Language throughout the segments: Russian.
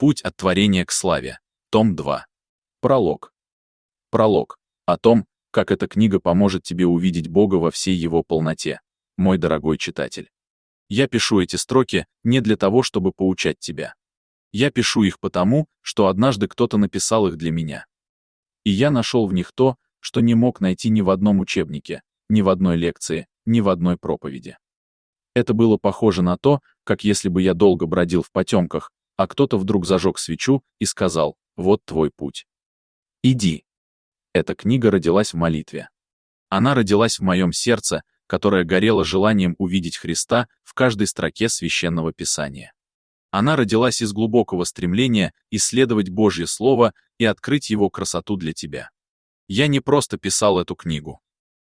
Путь от творения к славе. Том 2. Пролог. Пролог. О том, как эта книга поможет тебе увидеть Бога во всей Его полноте, мой дорогой читатель. Я пишу эти строки не для того, чтобы поучать тебя. Я пишу их потому, что однажды кто-то написал их для меня. И я нашел в них то, что не мог найти ни в одном учебнике, ни в одной лекции, ни в одной проповеди. Это было похоже на то, как если бы я долго бродил в потемках, а кто-то вдруг зажег свечу и сказал: «Вот твой путь. Иди». Эта книга родилась в молитве. Она родилась в моем сердце, которое горело желанием увидеть Христа в каждой строке Священного Писания. Она родилась из глубокого стремления исследовать Божье Слово и открыть его красоту для тебя. Я не просто писал эту книгу.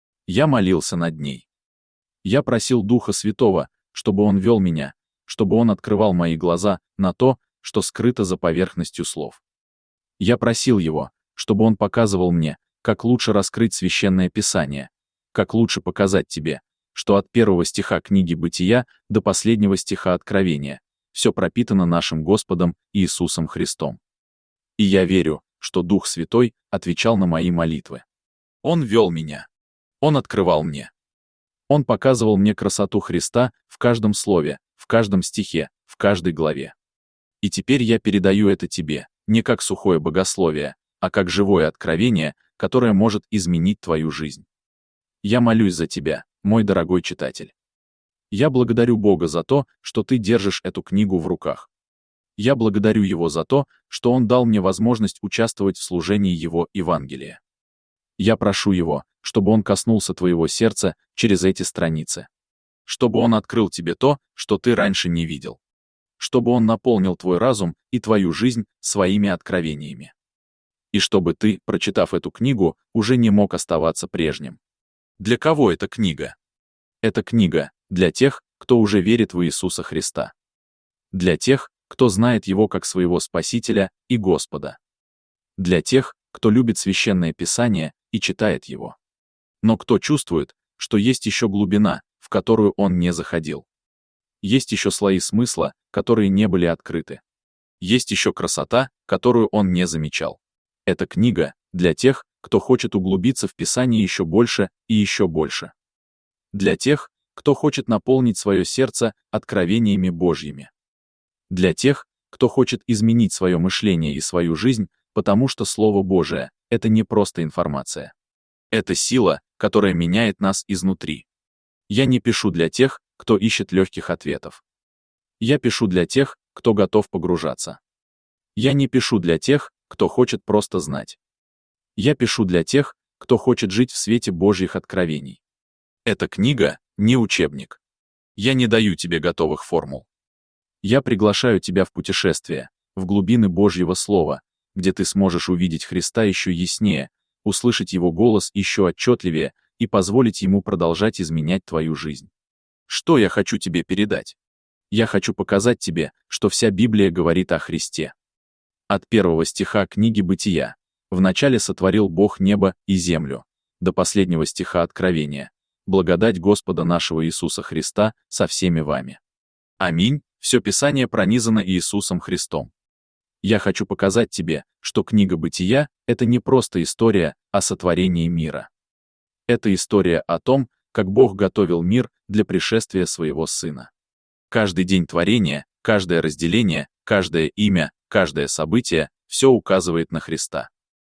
Я молился над ней. Я просил Духа Святого, чтобы Он вел меня, чтобы Он открывал мои глаза на то, что скрыто за поверхностью слов. Я просил Его, чтобы Он показывал мне, как лучше раскрыть Священное Писание, как лучше показать тебе, что от первого стиха книги Бытия до последнего стиха Откровения все пропитано нашим Господом Иисусом Христом. И я верю, что Дух Святой отвечал на мои молитвы. Он вел меня. Он открывал мне. Он показывал мне красоту Христа в каждом слове, в каждом стихе, в каждой главе. И теперь я передаю это тебе, не как сухое богословие, а как живое откровение, которое может изменить твою жизнь. Я молюсь за тебя, мой дорогой читатель. Я благодарю Бога за то, что ты держишь эту книгу в руках. Я благодарю Его за то, что Он дал мне возможность участвовать в служении Его Евангелия. Я прошу Его, чтобы Он коснулся твоего сердца через эти страницы. Чтобы Он открыл тебе то, что ты раньше не видел. Чтобы Он наполнил твой разум и твою жизнь своими откровениями. И чтобы ты, прочитав эту книгу, уже не мог оставаться прежним. Для кого эта книга? Эта книга для тех, кто уже верит в Иисуса Христа. Для тех, кто знает Его как своего Спасителя и Господа. Для тех, кто любит Священное Писание и читает его. Но кто чувствует, что есть еще глубина, в которую он не заходил. Есть еще слои смысла, которые не были открыты. Есть еще красота, которую он не замечал. Эта книга для тех, кто хочет углубиться в Писание еще больше и еще больше. Для тех, кто хочет наполнить свое сердце откровениями Божьими. Для тех, кто хочет изменить свое мышление и свою жизнь, потому что Слово Божие — это не просто информация. Это сила, которая меняет нас изнутри. Я не пишу для тех, кто ищет легких ответов. Я пишу для тех, кто готов погружаться. Я не пишу для тех, кто хочет просто знать. Я пишу для тех, кто хочет жить в свете Божьих откровений. Эта книга — не учебник. Я не даю тебе готовых формул. Я приглашаю тебя в путешествие, в глубины Божьего Слова, где ты сможешь увидеть Христа еще яснее, услышать Его голос еще отчетливее и позволить Ему продолжать изменять твою жизнь. Что я хочу тебе передать? Я хочу показать тебе, что вся Библия говорит о Христе. От первого стиха книги Бытия: «Вначале сотворил Бог небо и землю», до последнего стиха Откровения: «Благодать Господа нашего Иисуса Христа со всеми вами». Аминь. Все Писание пронизано Иисусом Христом. Я хочу показать тебе, что книга Бытия — это не просто история о сотворении мира. Это история о том, как Бог готовил мир для пришествия своего Сына. Каждый день творения, каждое разделение, каждое имя, каждое событие — все указывает на Христа.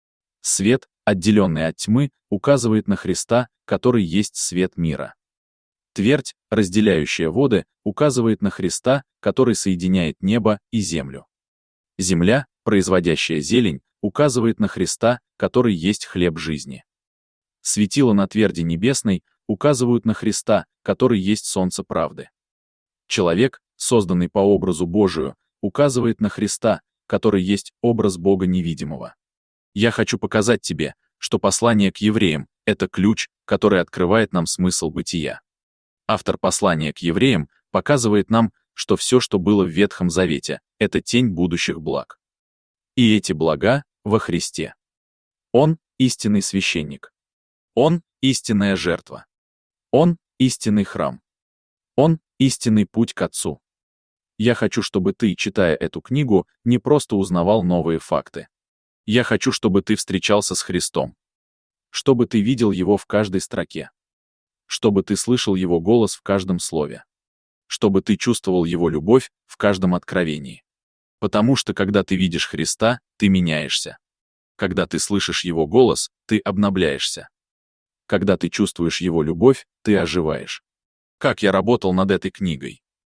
Свет, отделенный от тьмы, указывает на Христа, который есть свет мира. Твердь, разделяющая воды, указывает на Христа, который соединяет небо и землю. Земля, производящая зелень, указывает на Христа, который есть хлеб жизни. Светила на тверди небесной указывают на Христа, который есть солнце правды. Человек, созданный по образу Божию, указывает на Христа, который есть образ Бога невидимого. Я хочу показать тебе, что послание к евреям — это ключ, который открывает нам смысл бытия. Автор послания к евреям показывает нам, что все, что было в Ветхом Завете, это тень будущих благ. И эти блага во Христе. Он — истинный священник. Он — истинная жертва. Он — истинный храм. Он — истинный путь к Отцу. Я хочу, чтобы ты, читая эту книгу, не просто узнавал новые факты. Я хочу, чтобы ты встречался с Христом. Чтобы ты видел Его в каждой строке. Чтобы ты слышал Его голос в каждом слове. Чтобы ты чувствовал Его любовь в каждом откровении. Потому что когда ты видишь Христа, ты меняешься. Когда ты слышишь Его голос, ты обновляешься. Когда ты чувствуешь Его любовь, ты оживаешь. Как я работал над этой книгой?